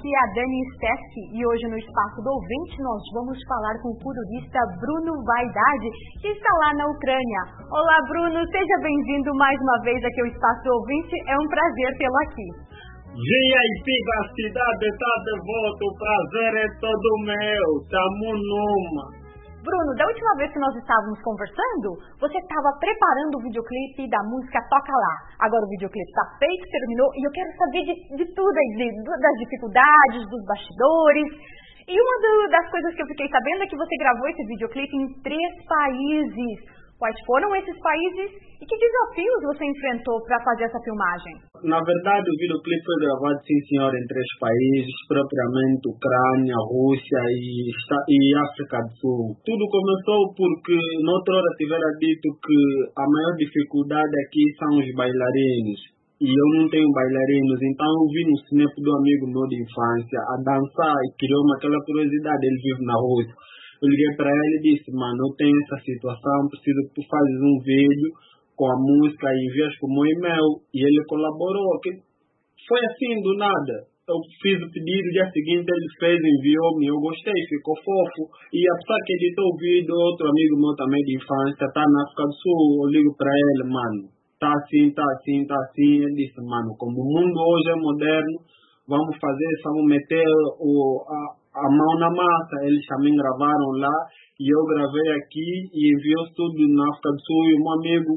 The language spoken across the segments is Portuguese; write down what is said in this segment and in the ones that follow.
aqui é a Dani Steschi e hoje no Espaço do Ouvinte nós vamos falar com o culturista Bruno Vaidade, que está lá na Ucrânia. Olá Bruno, seja bem-vindo mais uma vez aqui ao Espaço do Ouvinte, é um prazer tê-lo aqui. VIP da cidade está de volta, o prazer é todo meu, tamo numa. Bruno, da última vez que nós estávamos conversando, você estava preparando o videoclipe da música Toca Lá. Agora o videoclipe está feito, terminou, e eu quero saber de tudo aí, das dificuldades, dos bastidores. E uma das coisas que eu fiquei sabendo é que você gravou esse videoclipe em 3 países. Quais foram esses países e que desafios você enfrentou para fazer essa filmagem? Na verdade, o videoclipe foi gravado, sim senhor, em 3 países, propriamente Ucrânia, Rússia e África do Sul. Tudo começou porque noutra hora tivera dito que a maior dificuldade aqui são os bailarinos. E eu não tenho bailarinos, então eu vi no snap do amigo meu de infância a dançar e criou-me aquela curiosidade, ele vive na Rússia. Eu liguei para ele e disse, mano, eu tenho essa situação, preciso que tu fazes um vídeo com a música e envias para o meu e-mail. E ele colaborou, que foi assim do nada. Eu fiz o pedido, no dia seguinte ele fez, enviou-me, eu gostei, ficou fofo. E apesar que editou o vídeo, outro amigo meu também de infância, tá na África do Sul, eu ligo para ele, mano, tá assim, tá assim, tá assim. Ele disse, mano, como o mundo hoje é moderno, vamos meter a mão na massa. Eles também gravaram lá e eu gravei aqui e enviou tudo na África do Sul e o meu amigo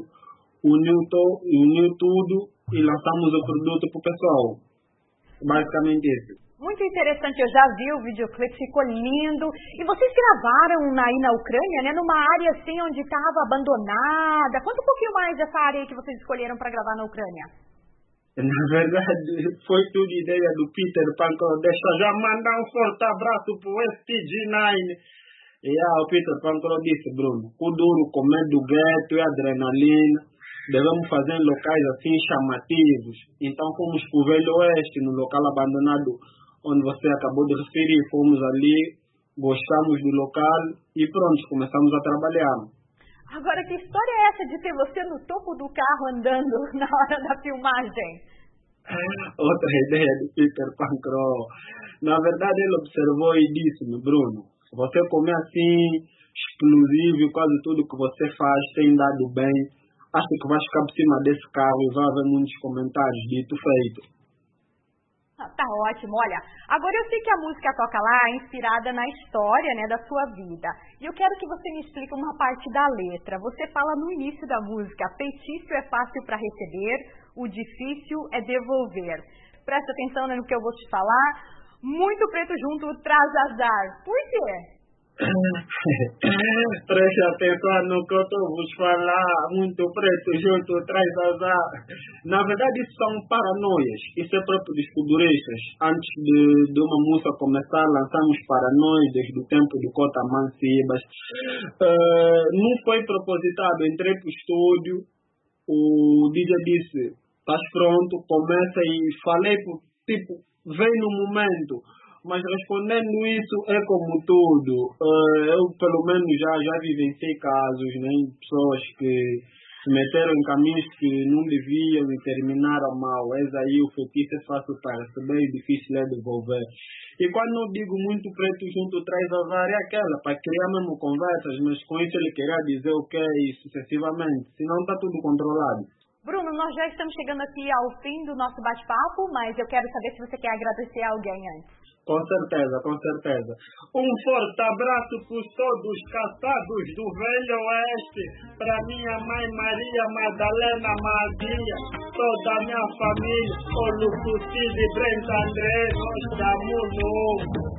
uniu tudo e lançamos o produto pro pessoal. Basicamente isso. Muito interessante, eu já vi o videoclipe, ficou lindo. E vocês gravaram aí na Ucrânia, né? Numa área assim onde estava abandonada. Conta um pouquinho mais dessa área aí que vocês escolheram para gravar na Ucrânia. Na verdade, foi tudo ideia do Peter Pancro. Deixa já mandar um forte abraço pro STG9. E o Peter Pancro disse, Bruno, o duro comer do gueto e adrenalina. Devemos fazer em locais assim chamativos. Então fomos pro Velho Oeste, no local abandonado onde você acabou de referir. Fomos ali, gostamos do local e pronto, começamos a trabalhar. Agora, que história é essa de ter você no topo do carro andando na hora da filmagem? Outra ideia do Peter Pancro. Na verdade, ele observou e disse-me, Bruno, você comer assim, explosivo, quase tudo que você faz tem dado bem. Acho que vais ficar por cima desse carro e vai haver muitos comentários dito feito. Tá ótimo, olha, agora eu sei que a música Toca Lá é inspirada na história, né, da sua vida. E eu quero que você me explique uma parte da letra. Você fala no início da música, feitiço é fácil para receber, o difícil é devolver. Presta atenção no que eu vou te falar. Muito preto junto traz azar. Por quê? Preste atenção no que eu estou vos falar. Muito preto junto traz azar. Na verdade isso são paranoias. Isso é próprio dos futuristas. Antes de uma música começar, lançamos paranoias desde o tempo do Cota Mancibas. Não foi propositado. Entrei para o estúdio, o DJ disse, estás pronto, começa, e falei tipo, vem no momento. Mas respondendo isso, é como tudo. Eu, pelo menos, já vivenciei casos, né? Pessoas que se meteram em caminhos que não deviam e terminaram mal. Eis aí, o feitiço é fácil para receber e difícil é devolver. E quando eu digo muito preto junto traz azar, é aquela, para criar mesmo conversas, mas com isso ele queria dizer o que e sucessivamente. Senão está tudo controlado. Bruno, nós já estamos chegando aqui ao fim do nosso bate-papo, mas eu quero saber se você quer agradecer a alguém antes. Com certeza, com certeza. Um forte abraço por todos os caçados do Velho Oeste, para minha mãe Maria Madalena Maria, toda a minha família, o Lucicide Brent André, nós estamos no